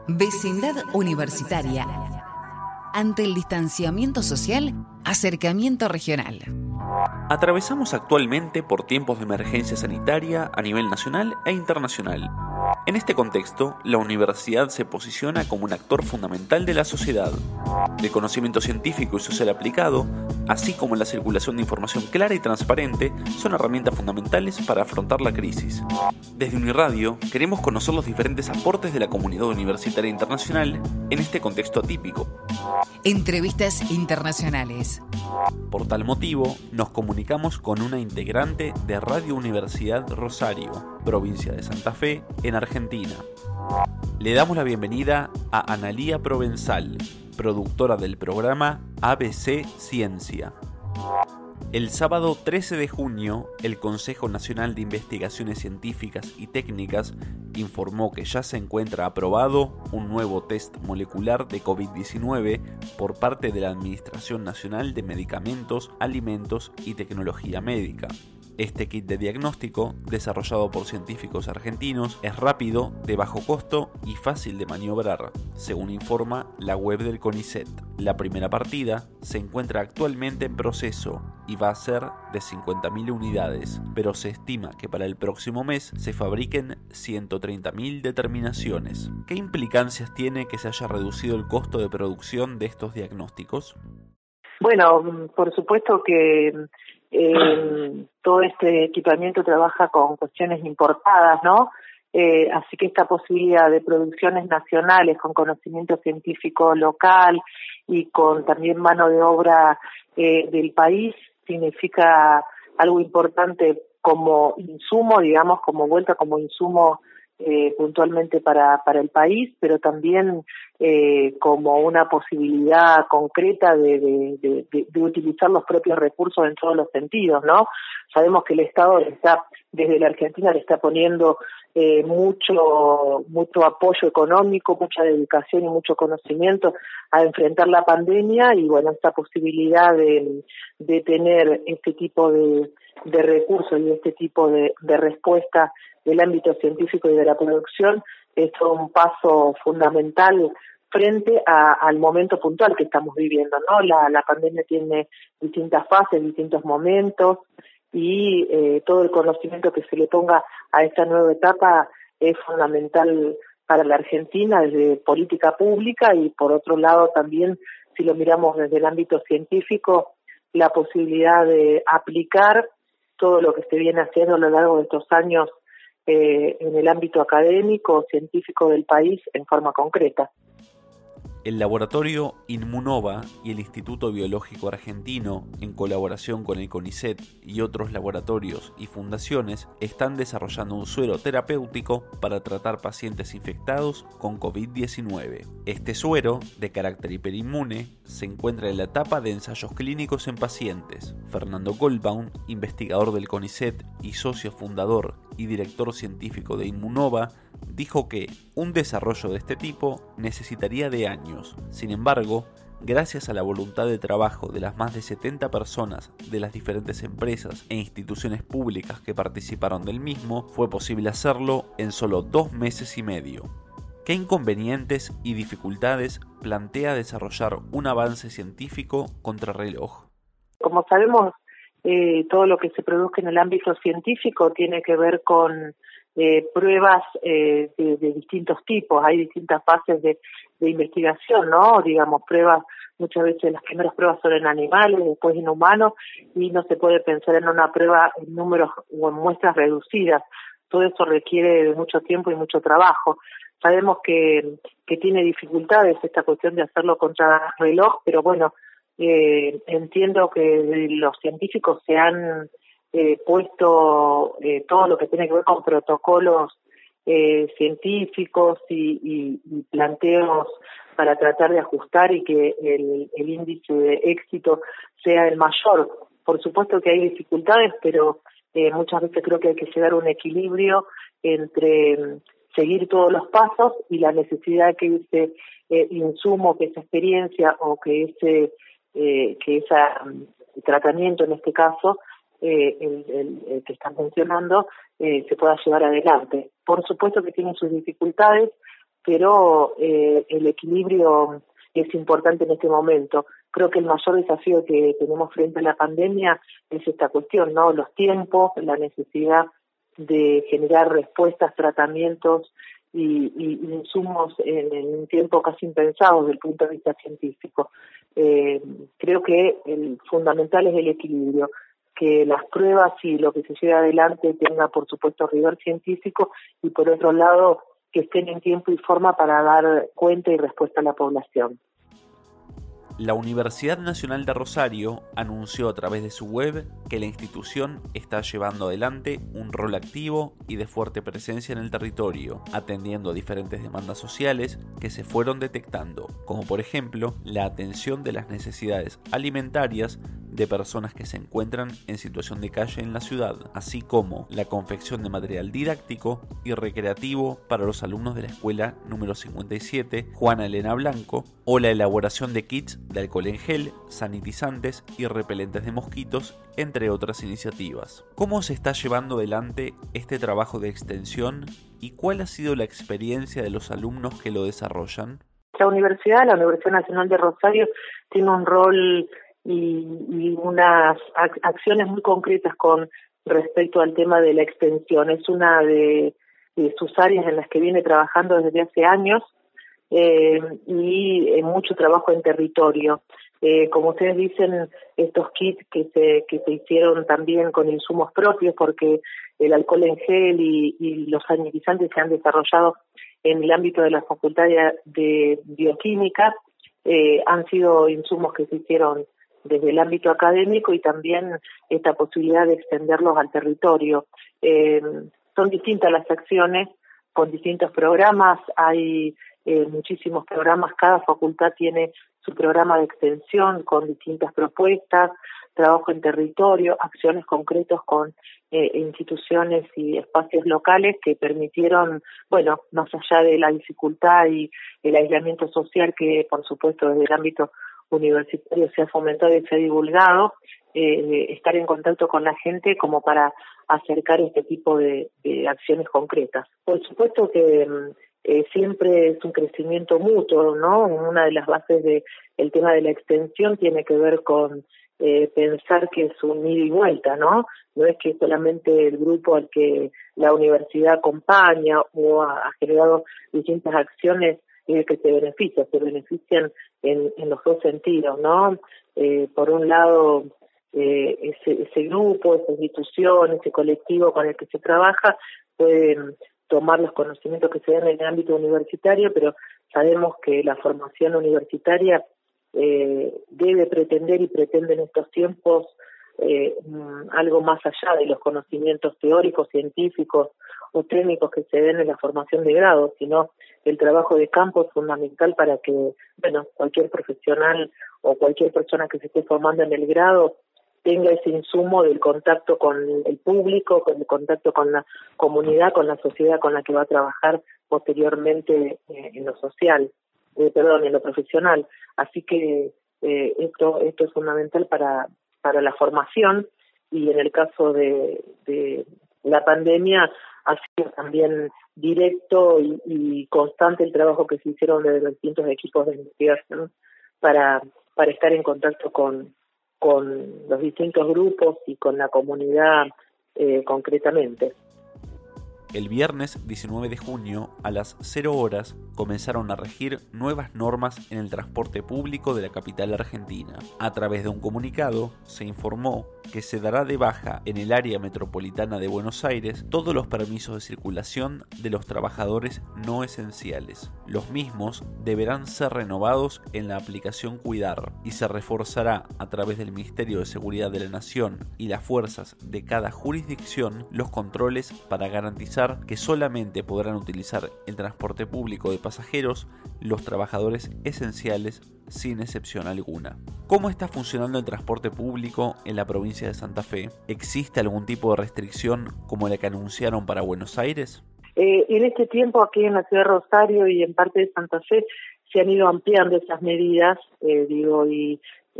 Vecindad universitaria. Ante el distanciamiento social, acercamiento regional. Atravesamos actualmente por tiempos de emergencia sanitaria a nivel nacional e internacional. En este contexto, la universidad se posiciona como un actor fundamental de la sociedad. El conocimiento científico y social aplicado, así como la circulación de información clara y transparente, son herramientas fundamentales para afrontar la crisis. Desde Uniradio, queremos conocer los diferentes aportes de la comunidad universitaria internacional en este contexto atípico. Entrevistas internacionales. Por tal motivo, nos comunicamos con una integrante de Radio Universidad Rosario, provincia de Santa Fe, en Argentina. Le damos la bienvenida a Analía Provenzal, productora del programa ABC Ciencia. El sábado 13 de junio, el Consejo Nacional de Investigaciones Científicas y Técnicas informó que ya se encuentra aprobado un nuevo test molecular de COVID-19 por parte de la Administración Nacional de Medicamentos, Alimentos y Tecnología Médica. Este kit de diagnóstico, desarrollado por científicos argentinos, es rápido, de bajo costo y fácil de maniobrar, según informa la web del CONICET. La primera partida se encuentra actualmente en proceso y va a ser de 50.000 unidades, pero se estima que para el próximo mes se fabriquen 130.000 determinaciones. ¿Qué implicancias tiene que se haya reducido el costo de producción de estos diagnósticos? Bueno, por supuesto que todo este equipamiento trabaja con cuestiones importadas, ¿no? Así que esta posibilidad de producciones nacionales con conocimiento científico local y con también mano de obra del país significa algo importante como insumo, digamos, como vuelta como insumo puntualmente para el país, pero también como una posibilidad concreta de utilizar los propios recursos en todos los sentidos, ¿no? Sabemos que el Estado desde la Argentina le está poniendo mucho apoyo económico, mucha dedicación y mucho conocimiento a enfrentar la pandemia, y bueno, esta posibilidad de tener este tipo de recursos y este tipo de respuesta del ámbito científico y de la producción es un paso fundamental frente al momento puntual que estamos viviendo, ¿no? La pandemia tiene distintas fases, distintos momentos, y todo el conocimiento que se le ponga a esta nueva etapa es fundamental para la Argentina desde política pública, y por otro lado también, si lo miramos desde el ámbito científico, la posibilidad de aplicar todo lo que se viene haciendo a lo largo de estos años en el ámbito académico, científico del país en forma concreta. El laboratorio Inmunova y el Instituto Biológico Argentino, en colaboración con el CONICET y otros laboratorios y fundaciones, están desarrollando un suero terapéutico para tratar pacientes infectados con COVID-19. Este suero, de carácter hiperinmune, se encuentra en la etapa de ensayos clínicos en pacientes. Fernando Goldbaum, investigador del CONICET y socio fundador y director científico de Inmunova, dijo que un desarrollo de este tipo necesitaría de años. Sin embargo, gracias a la voluntad de trabajo de las más de 70 personas de las diferentes empresas e instituciones públicas que participaron del mismo, fue posible hacerlo en solo 2 meses y medio. ¿Qué inconvenientes y dificultades plantea desarrollar un avance científico contrarreloj? Como sabemos, todo lo que se produce en el ámbito científico tiene que ver con pruebas de distintos tipos. Hay distintas fases de investigación, ¿no? Digamos, pruebas, muchas veces las primeras pruebas son en animales, después en humanos, y no se puede pensar en una prueba en números o en muestras reducidas. Todo eso requiere de mucho tiempo y mucho trabajo. Sabemos que tiene dificultades esta cuestión de hacerlo contra reloj, pero bueno, entiendo que los científicos se han puesto todo lo que tiene que ver con protocolos científicos y planteos para tratar de ajustar y que el índice de éxito sea el mayor. Por supuesto que hay dificultades, pero muchas veces creo que hay que llegar a un equilibrio entre seguir todos los pasos y la necesidad de que ese insumo, que esa experiencia o que ese tratamiento en este caso el que están mencionando se pueda llevar adelante. Por supuesto que tiene sus dificultades, pero el equilibrio es importante en este momento. Creo que el mayor desafío que tenemos frente a la pandemia es esta cuestión, ¿no? Los tiempos, la necesidad de generar respuestas, tratamientos y insumos en un tiempo casi impensado desde el punto de vista científico. Creo que el fundamental es el equilibrio, que las pruebas y lo que se lleve adelante tenga, por supuesto, rigor científico y, por otro lado, que estén en tiempo y forma para dar cuenta y respuesta a la población. La Universidad Nacional de Rosario anunció a través de su web que la institución está llevando adelante un rol activo y de fuerte presencia en el territorio, atendiendo a diferentes demandas sociales que se fueron detectando, como por ejemplo la atención de las necesidades alimentarias de personas que se encuentran en situación de calle en la ciudad, así como la confección de material didáctico y recreativo para los alumnos de la escuela número 57, Juana Elena Blanco, o la elaboración de kits de alcohol en gel, sanitizantes y repelentes de mosquitos, entre otras iniciativas. ¿Cómo se está llevando adelante este trabajo de extensión y cuál ha sido la experiencia de los alumnos que lo desarrollan? La Universidad Nacional de Rosario, tiene un rol y unas acciones muy concretas con respecto al tema de la extensión. Es una de sus áreas en las que viene trabajando desde hace años y mucho trabajo en territorio. Como ustedes dicen, estos kits que se hicieron también con insumos propios, porque el alcohol en gel y los sanitizantes se han desarrollado en el ámbito de la Facultad de Bioquímica, han sido insumos que se hicieron desde el ámbito académico y también esta posibilidad de extenderlos al territorio. Son distintas las acciones con distintos programas, hay muchísimos programas, cada facultad tiene su programa de extensión con distintas propuestas, trabajo en territorio, acciones concretas con instituciones y espacios locales que permitieron, bueno, más allá de la dificultad y el aislamiento social que por supuesto desde el ámbito universitario se ha fomentado y se ha divulgado, estar en contacto con la gente como para acercar este tipo de acciones concretas. Por supuesto que siempre es un crecimiento mutuo, ¿no? Una de las bases del tema de la extensión tiene que ver con pensar que es un ida y vuelta, ¿no? No es que solamente el grupo al que la universidad acompaña o ha generado distintas acciones es que se benefician en los dos sentidos, ¿no? Por un lado, ese grupo, esa institución, ese colectivo con el que se trabaja pueden tomar los conocimientos que se dan en el ámbito universitario, pero sabemos que la formación universitaria debe pretender y pretende en estos tiempos algo más allá de los conocimientos teóricos, científicos o técnicos que se den en la formación de grado, sino el trabajo de campo es fundamental para que, bueno, cualquier profesional o cualquier persona que se esté formando en el grado tenga ese insumo del contacto con el público, con el contacto con la comunidad, con la sociedad con la que va a trabajar posteriormente en lo social, en lo profesional. Así que esto es fundamental para la formación y en el caso de la pandemia ha sido también directo y constante el trabajo que se hicieron desde los distintos equipos de investigación para estar en contacto con los distintos grupos y con la comunidad concretamente. El viernes 19 de junio, a las 0 horas, comenzaron a regir nuevas normas en el transporte público de la capital argentina. A través de un comunicado, se informó que se dará de baja en el área metropolitana de Buenos Aires todos los permisos de circulación de los trabajadores no esenciales. Los mismos deberán ser renovados en la aplicación Cuidar y se reforzará a través del Ministerio de Seguridad de la Nación y las fuerzas de cada jurisdicción los controles para garantizar que solamente podrán utilizar el transporte público de pasajeros los trabajadores esenciales sin excepción alguna. ¿Cómo está funcionando el transporte público en la provincia de Santa Fe? ¿Existe algún tipo de restricción como la que anunciaron para Buenos Aires? En este tiempo aquí en la ciudad de Rosario y en parte de Santa Fe se han ido ampliando esas medidas, se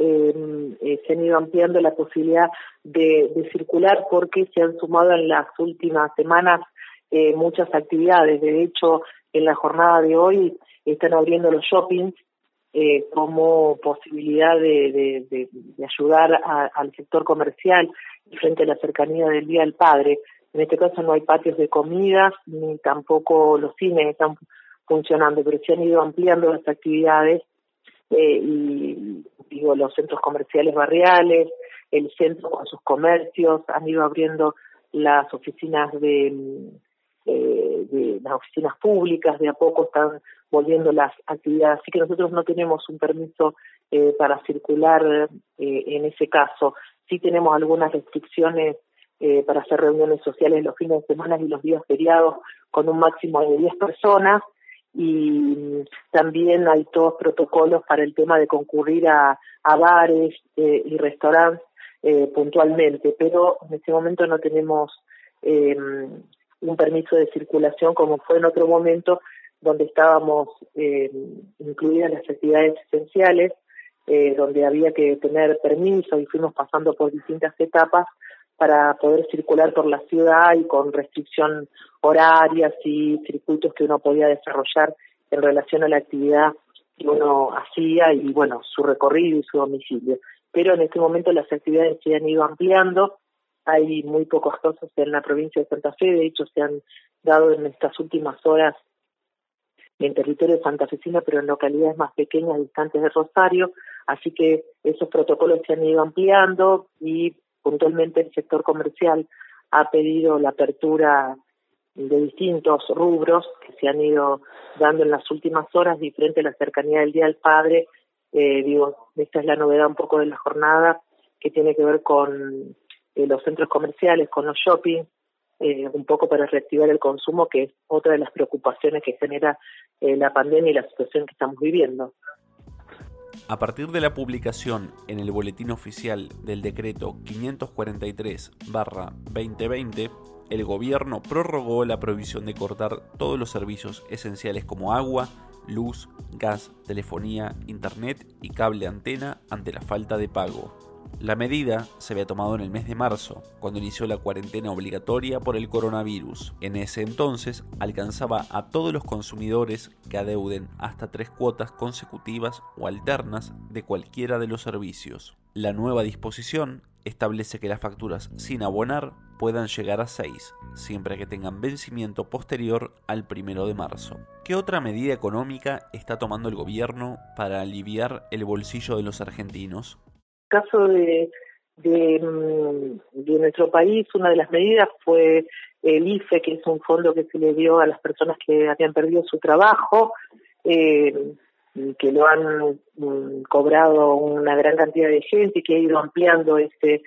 han ido ampliando la posibilidad de circular porque se han sumado en las últimas semanas muchas actividades. De hecho, en la jornada de hoy están abriendo los shoppings como posibilidad de ayudar al sector comercial frente a la cercanía del Día del Padre. En este caso no hay patios de comidas ni tampoco los cines están funcionando, pero se han ido ampliando las actividades y digo, los centros comerciales barriales, el centro con sus comercios, han ido abriendo las oficinas de las oficinas públicas, de a poco están volviendo las actividades, así que nosotros no tenemos un permiso para circular en ese caso. Sí tenemos algunas restricciones para hacer reuniones sociales los fines de semana y los días feriados con un máximo de 10 personas, y también hay todos protocolos para el tema de concurrir a bares y restaurantes puntualmente, pero en este momento no tenemos un permiso de circulación como fue en otro momento donde estábamos incluidas las actividades esenciales, donde había que tener permiso y fuimos pasando por distintas etapas para poder circular por la ciudad y con restricción horarias y circuitos que uno podía desarrollar en relación a la actividad que uno hacía y, bueno, su recorrido y su domicilio. Pero en este momento las actividades se han ido ampliando, hay muy pocos casos en la provincia de Santa Fe, de hecho se han dado en estas últimas horas en territorio santafesino, pero en localidades más pequeñas, distantes de Rosario, así que esos protocolos se han ido ampliando y puntualmente el sector comercial ha pedido la apertura de distintos rubros que se han ido dando en las últimas horas y frente a la cercanía del Día del Padre. Esta es la novedad un poco de la jornada que tiene que ver con los centros comerciales, con los shopping, un poco para reactivar el consumo, que es otra de las preocupaciones que genera la pandemia y la situación que estamos viviendo. A partir de la publicación en el Boletín Oficial del Decreto 543/2020, el gobierno prorrogó la prohibición de cortar todos los servicios esenciales como agua, luz, gas, telefonía, internet y cable antena ante la falta de pago. La medida se había tomado en el mes de marzo, cuando inició la cuarentena obligatoria por el coronavirus. En ese entonces alcanzaba a todos los consumidores que adeuden hasta 3 cuotas consecutivas o alternas de cualquiera de los servicios. La nueva disposición establece que las facturas sin abonar puedan llegar a 6, siempre que tengan vencimiento posterior al 1 de marzo. ¿Qué otra medida económica está tomando el gobierno para aliviar el bolsillo de los argentinos? En el caso de nuestro país, una de las medidas fue el IFE, que es un fondo que se le dio a las personas que habían perdido su trabajo, que lo han cobrado una gran cantidad de gente y que ha ido ampliando ese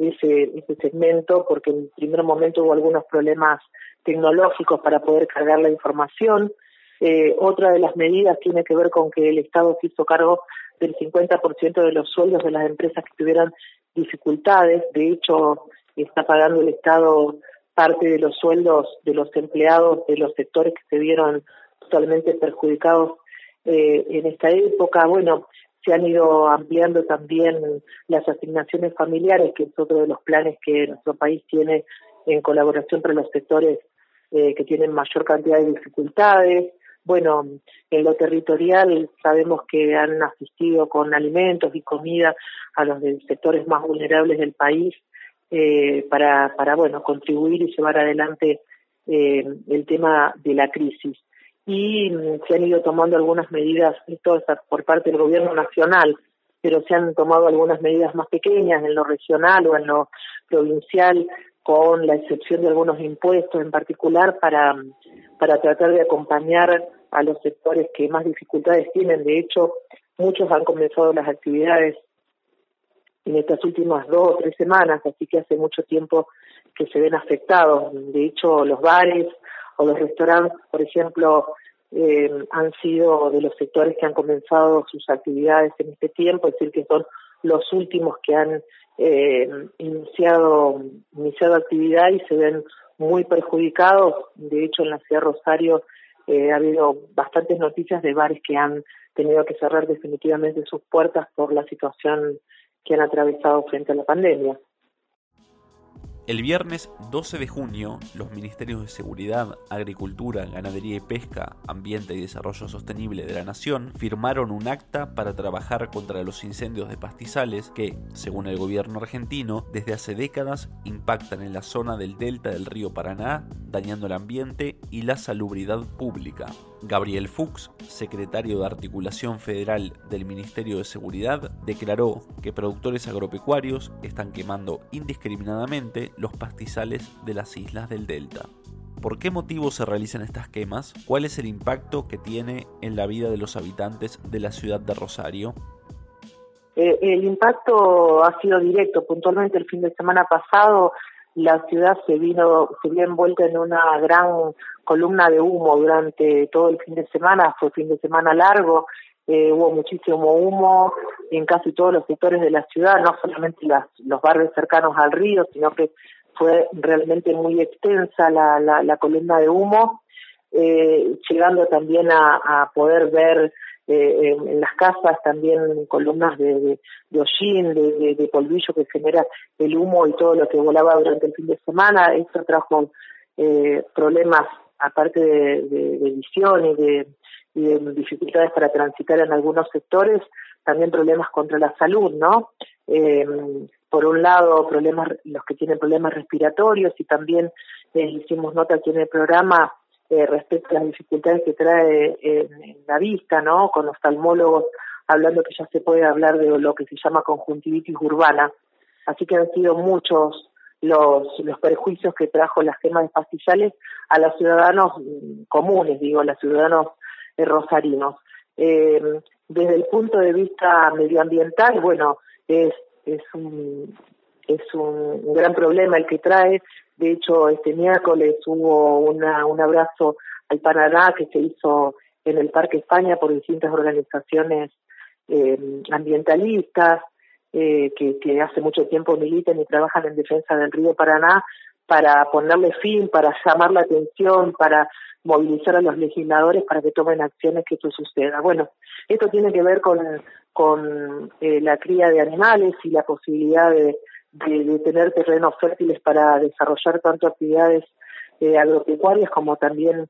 segmento, porque en el primer momento hubo algunos problemas tecnológicos para poder cargar la información. Otra de las medidas tiene que ver con que el Estado se hizo cargo del 50% de los sueldos de las empresas que tuvieran dificultades. De hecho, está pagando el Estado parte de los sueldos de los empleados de los sectores que se vieron totalmente perjudicados en esta época. Bueno, se han ido ampliando también las asignaciones familiares, que es otro de los planes que nuestro país tiene en colaboración para los sectores que tienen mayor cantidad de dificultades. Bueno, en lo territorial sabemos que han asistido con alimentos y comida a los sectores más vulnerables del país para contribuir y llevar adelante el tema de la crisis. Y se han ido tomando algunas medidas, esto por parte del gobierno nacional, pero se han tomado algunas medidas más pequeñas en lo regional o en lo provincial, con la excepción de algunos impuestos en particular para tratar de acompañar a los sectores que más dificultades tienen. De hecho, muchos han comenzado las actividades en estas últimas 2 o 3 semanas, así que hace mucho tiempo que se ven afectados. De hecho, los bares o los restaurantes, por ejemplo, han sido de los sectores que han comenzado sus actividades en este tiempo, es decir, que son los últimos que han iniciado actividad y se ven muy perjudicados. De hecho, en la ciudad de Rosario ha habido bastantes noticias de bares que han tenido que cerrar definitivamente sus puertas por la situación que han atravesado frente a la pandemia. El viernes 12 de junio, los Ministerios de Seguridad, Agricultura, Ganadería y Pesca, Ambiente y Desarrollo Sostenible de la Nación firmaron un acta para trabajar contra los incendios de pastizales que, según el gobierno argentino, desde hace décadas impactan en la zona del delta del río Paraná, dañando el ambiente y la salubridad pública. Gabriel Fuchs, secretario de Articulación Federal del Ministerio de Seguridad, declaró que productores agropecuarios están quemando indiscriminadamente los pastizales de las islas del delta. ¿Por qué motivo se realizan estas quemas? ¿Cuál es el impacto que tiene en la vida de los habitantes de la ciudad de Rosario? El impacto ha sido directo. Puntualmente el fin de semana pasado la ciudad se vio envuelta en una gran columna de humo durante todo el fin de semana. Fue fin de semana largo, hubo muchísimo humo en casi todos los sectores de la ciudad, no solamente los barrios cercanos al río, sino que fue realmente muy extensa la columna de humo, llegando también a poder ver en las casas también columnas de hollín, de polvillo que genera el humo y todo lo que volaba durante el fin de semana. Esto trajo problemas, aparte de visión y de dificultades para transitar en algunos sectores, también problemas contra la salud, ¿no? Por un lado, los que tienen problemas respiratorios, y también hicimos nota aquí en el programa respecto a las dificultades que trae en la vista, ¿no? Con oftalmólogos hablando que ya se puede hablar de lo que se llama conjuntivitis urbana. Así que han sido muchos los perjuicios que trajo las quemas de pastizales a los ciudadanos comunes, a los ciudadanos rosarinos. Desde el punto de vista medioambiental, bueno, es un gran problema el que trae. De hecho, este miércoles hubo un abrazo al Paraná que se hizo en el Parque España por distintas organizaciones ambientalistas que hace mucho tiempo militan y trabajan en defensa del río Paraná para ponerle fin, para llamar la atención, para movilizar a los legisladores para que tomen acciones que esto suceda. Bueno, esto tiene que ver con la cría de animales y la posibilidad de tener terrenos fértiles para desarrollar tanto actividades agropecuarias como también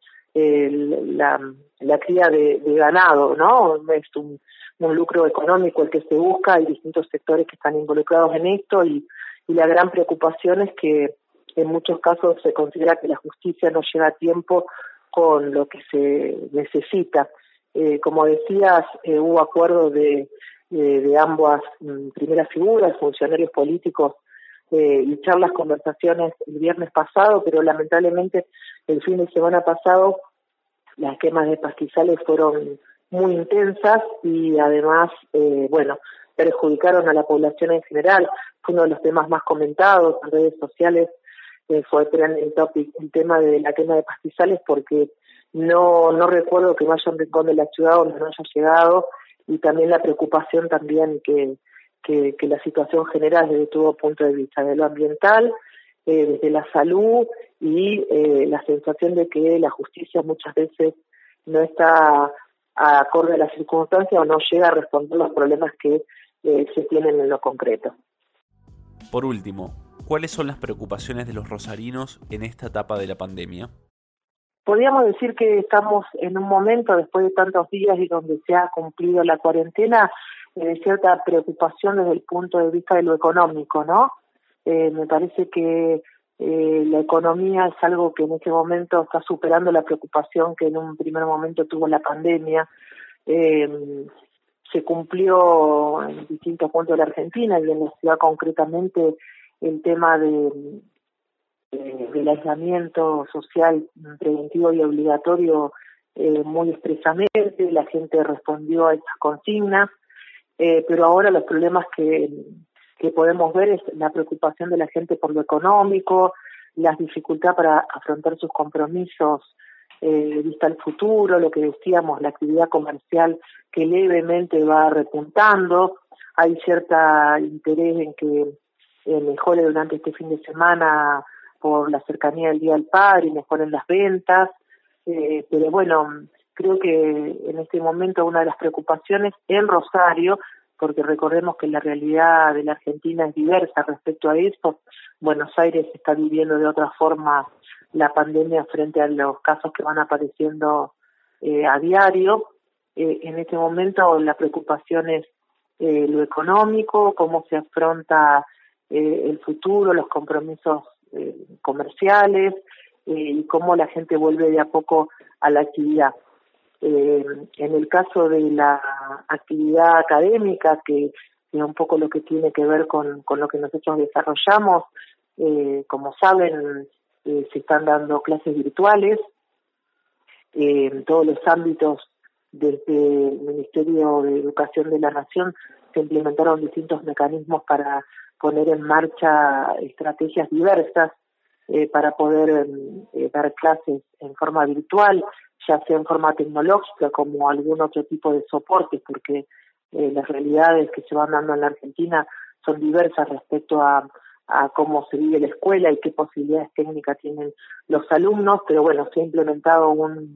la cría de ganado, ¿no? Es un lucro económico el que se busca, hay distintos sectores que están involucrados en esto y la gran preocupación es que en muchos casos se considera que la justicia no llega a tiempo con lo que se necesita. Como decías, hubo acuerdo de ambas primeras figuras, funcionarios políticos, y charlas, conversaciones el viernes pasado, pero lamentablemente el fin de semana pasado las quemas de pastizales fueron muy intensas y además, perjudicaron a la población en general. Fue uno de los temas más comentados en redes sociales, fue trending topic el tema de la quema de pastizales, porque no recuerdo que vaya a un rincón de la ciudad donde no haya llegado, y también la preocupación también que la situación genera desde todo punto de vista, de lo ambiental, desde la salud y la sensación de que la justicia muchas veces no está acorde a las circunstancias o no llega a responder los problemas que se tienen en lo concreto. Por último, ¿cuáles son las preocupaciones de los rosarinos en esta etapa de la pandemia? Podríamos decir que estamos en un momento, después de tantos días y donde se ha cumplido la cuarentena, de cierta preocupación desde el punto de vista de lo económico, ¿no? Me parece que la economía es algo que en este momento está superando la preocupación que en un primer momento tuvo la pandemia. Se cumplió en distintos puntos de la Argentina y en la ciudad concretamente el tema del aislamiento social preventivo y obligatorio muy expresamente. La gente respondió a esas consignas, pero ahora los problemas que podemos ver es la preocupación de la gente por lo económico, las dificultades para afrontar sus compromisos vista al futuro, lo que decíamos, la actividad comercial que levemente va repuntando. Hay cierta interés en que mejore durante este fin de semana por la cercanía del Día del Padre y mejoren las ventas, pero bueno, creo que en este momento una de las preocupaciones en Rosario porque recordemos que la realidad de la Argentina es diversa respecto a eso. Buenos Aires está viviendo de otra forma la pandemia frente a los casos que van apareciendo a diario. En este momento la preocupación es lo económico, cómo se afronta el futuro, los compromisos comerciales y cómo la gente vuelve de a poco a la actividad. En el caso de la actividad académica, que es un poco lo que tiene que ver con lo que nosotros desarrollamos, como saben, se están dando clases virtuales en todos los ámbitos. Desde el Ministerio de Educación de la Nación se implementaron distintos mecanismos para poner en marcha estrategias diversas para poder dar clases en forma virtual, ya sea en forma tecnológica como algún otro tipo de soporte, porque las realidades que se van dando en la Argentina son diversas respecto a cómo se vive la escuela y qué posibilidades técnicas tienen los alumnos, pero bueno, se ha implementado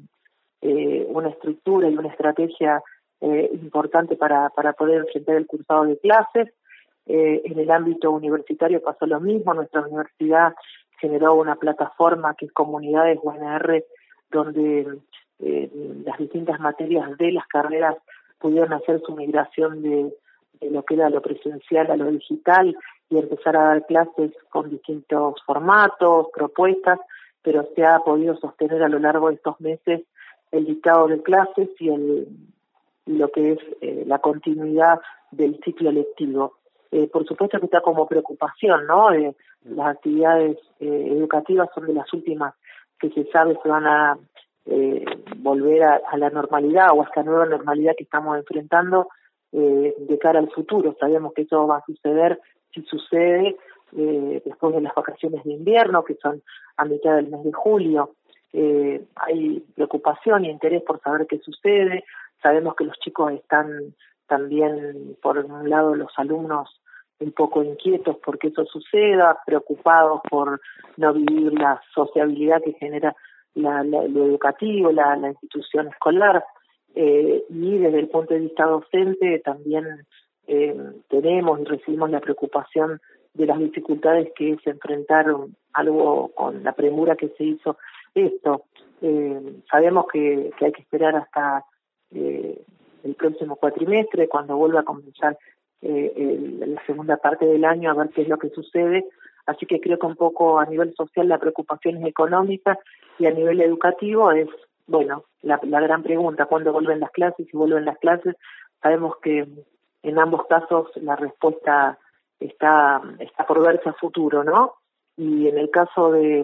una estructura y una estrategia importante para poder enfrentar el cursado de clases. En el ámbito universitario pasó lo mismo. Nuestra universidad generó una plataforma que es Comunidades UNR, donde las distintas materias de las carreras pudieron hacer su migración de lo que era lo presencial a lo digital y empezar a dar clases con distintos formatos, propuestas, pero se ha podido sostener a lo largo de estos meses el dictado de clases y lo que es la continuidad del ciclo lectivo. Por supuesto que está como preocupación, ¿no? Las actividades educativas son de las últimas que se sabe se van a volver a la normalidad o a esta nueva normalidad que estamos enfrentando de cara al futuro. Sabemos que eso va a suceder, si sucede, después de las vacaciones de invierno, que son a mitad del mes de julio. Hay preocupación y interés por saber qué sucede. Sabemos que los chicos están también, por un lado, los alumnos un poco inquietos porque eso suceda, preocupados por no vivir la sociabilidad que genera lo educativo, la institución escolar, y desde el punto de vista docente también tenemos y recibimos la preocupación de las dificultades que se enfrentaron algo con la premura que se hizo esto. Sabemos que hay que esperar hasta el próximo cuatrimestre, cuando vuelva a comenzar la segunda parte del año, a ver qué es lo que sucede. Así que creo que un poco a nivel social la preocupación es económica y a nivel educativo es, bueno, la gran pregunta, ¿cuándo vuelven las clases? Si vuelven las clases, sabemos que en ambos casos la respuesta está por verse a futuro, ¿no? Y en el caso de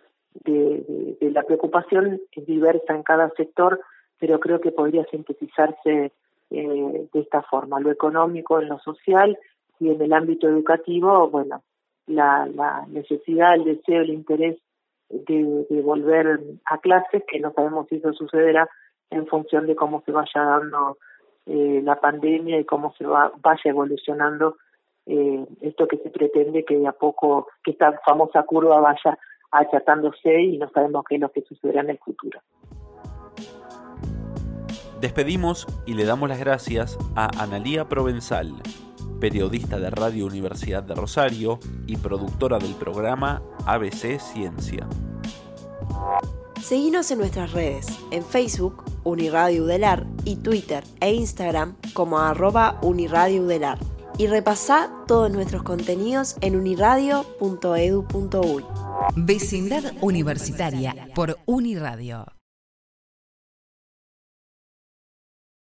la preocupación es diversa en cada sector, pero creo que podría sintetizarse de esta forma: lo económico en lo social y en el ámbito educativo, bueno, la necesidad, el deseo, el interés de volver a clases, que no sabemos si eso sucederá en función de cómo se vaya dando la pandemia y cómo se vaya evolucionando esto que se pretende que de a poco, que esta famosa curva vaya achatándose y no sabemos qué es lo que sucederá en el futuro. Despedimos y le damos las gracias a Analía Provenzal, periodista de Radio Universidad de Rosario y productora del programa ABC Ciencia. Seguinos en nuestras redes, en Facebook, Uniradio Udelar, y Twitter e Instagram como @UniradioUdelar. Y repasá todos nuestros contenidos en uniradio.edu.uy. Vecindad Universitaria por Uniradio.